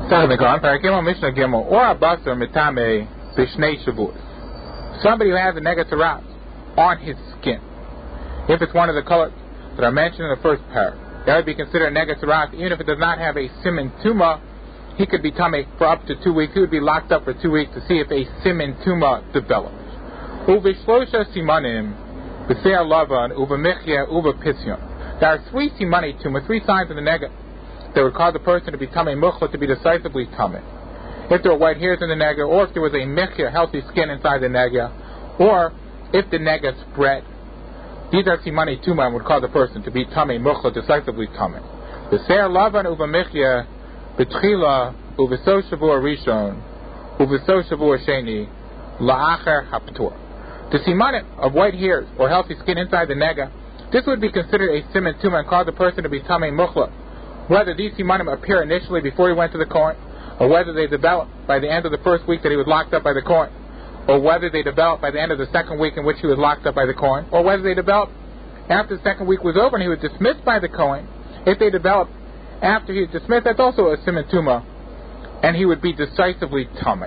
Somebody who has a negative on his skin. If it's one of the colors that are mentioned in the first paragraph, that would be considered a negative even if it does not have a siman tuma. He could be tummy for up to 2 weeks. He would be locked up for 2 weeks to see if a siman tuma develops. Uveshlosha simanim, b'seir lavan, uvemichya, uvepisyon. There are 3 simani tuma, 3 signs in the nega that would cause the person to be tummy muchla, to be decisively tummy. If there were white hairs in the nega, or if there was a michya, healthy skin inside the nega, or if the nega spread. These are simani tuma and would cause a person to be tummy muchla, decisively tummy. B'seir lavan, uvemichya, B'tchila u'v'so shavua rishon u'v'so shavua sheni la'acher haptur. The simanim of white hairs or healthy skin inside the nega, this would be considered a siman tuma and cause the person to be tamei muchla. Whether these simanim appear initially before he went to the Kohen, or whether they develop by the end of the first week that he was locked up by the Kohen, or whether they develop by the end of the second week in which he was locked up by the Kohen, or whether they develop after the second week was over and he was dismissed by the Kohen. If they develop after he is dismissed, that's also a siman tuma, and he would be decisively tummy.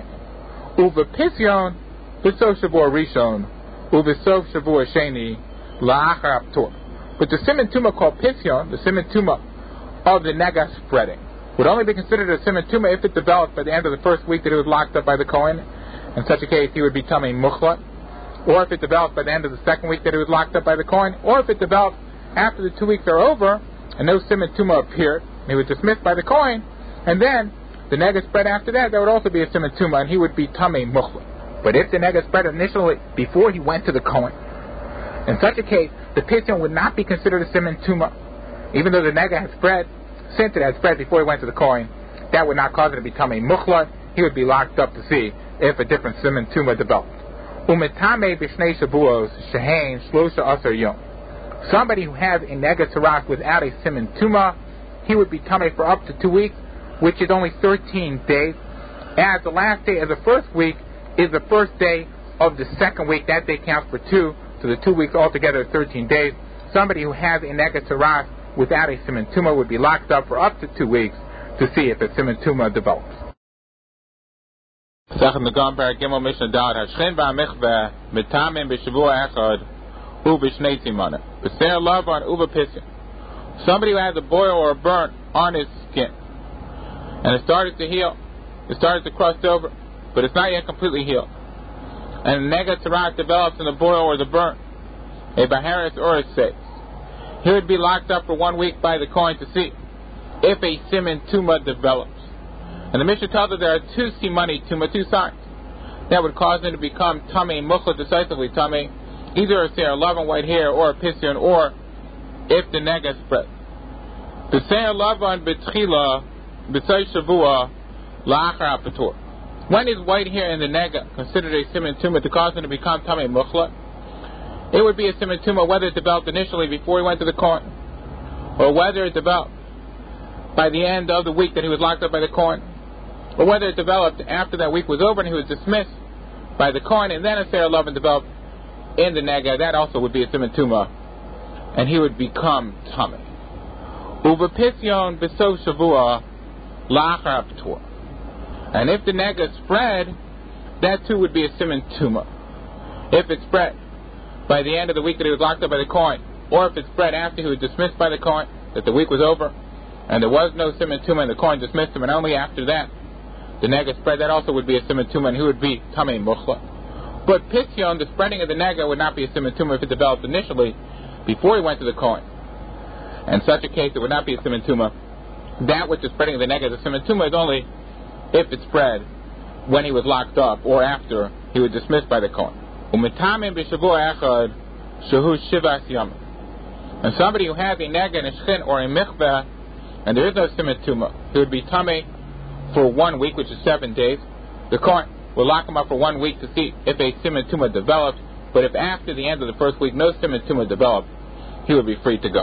Uva pisyon, v'so shavua rishon, u'v'so shavua sheni, la'achar aptur. But the siman tuma called pisyon, the siman tuma of the nega spreading, would only be considered a siman tuma if it developed by the end of the first week that he was locked up by the Kohen. In such a case, he would be tummy muchla. Or if it developed by the end of the second week that he was locked up by the Kohen, or if it developed after the 2 weeks are over and no siman tuma appeared, he was dismissed by the Kohen, and then the nega spread after that, that would also be a siman tuma, and he would be tamei muchla. But if the nega spread initially before he went to the Kohen, in such a case, the pisyon would not be considered a siman tuma, even though the nega had spread, since it had spread before he went to the Kohen. That would not cause it to be tamei muchla. He would be locked up to see if a different siman tuma developed. Umetame b'shnei shabuos shehein shlosha asar yom. Somebody who has a nega tarak without a siman tuma, he would be tummy for up to 2 weeks, which is only 13 days. As the last day of the first week is the first day of the second week. That day counts for 2, so the 2 weeks altogether are 13 days. Somebody who has a nega tarak without a siman tuma would be locked up for up to 2 weeks to see if a siman tuma develops. Somebody who has a boil or a burn on his skin, and it started to heal, it started to crust over, but it's not yet completely healed, and the nega tarak develops in the boil or the burn, a baharis or a seis, he would be locked up for 1 week by the Kohen to see if a siman tuma develops. And the Mishnah tells us there are 2 simani tuma, 2 signs that would cause him to become tamei muchla, decisively tamei, either a seir lavan, white hair, or a pisyon, or if the nega spread. The seir lavan b'tchila b'say shavua la'achar apatur. When is white hair in the nega considered a siman tuma to cause him to become tamei muchla? It would be a siman tuma whether it developed initially before he went to the Kohen, or whether it developed by the end of the week that he was locked up by the Kohen, or whether it developed after that week was over and he was dismissed by the Kohen, and then a seir lavan developed in the nega. That also would be a siman tuma, and he would become tummy. Uva pisyon b'so shavua la'achar aptur. And if the nega spread, that too would be a siman tuma. If it spread by the end of the week that he was locked up by the Kohen, or if it spread after he was dismissed by the Kohen, that the week was over, and there was no siman tuma, and the Kohen dismissed him, and only after that the nega spread, that also would be a siman tuma, and he would be tamei muchla. But pisyon, the spreading of the nega, would not be a siman tuma if it developed initially before he went to the Kohen. In such a case, it would not be a siman tuma. That which is spreading of the nega, the siman tuma, is only if it spread when he was locked up or after he was dismissed by the Kohen. And somebody who has a nega and a shchin or a mikveh, and there is no siman tuma, he would be tamei for 1 week, which is 7 days. The Kohen will lock him up for 1 week to see if a siman tuma develops, but if after the end of the first week no siman tuma develops, he would be free to go.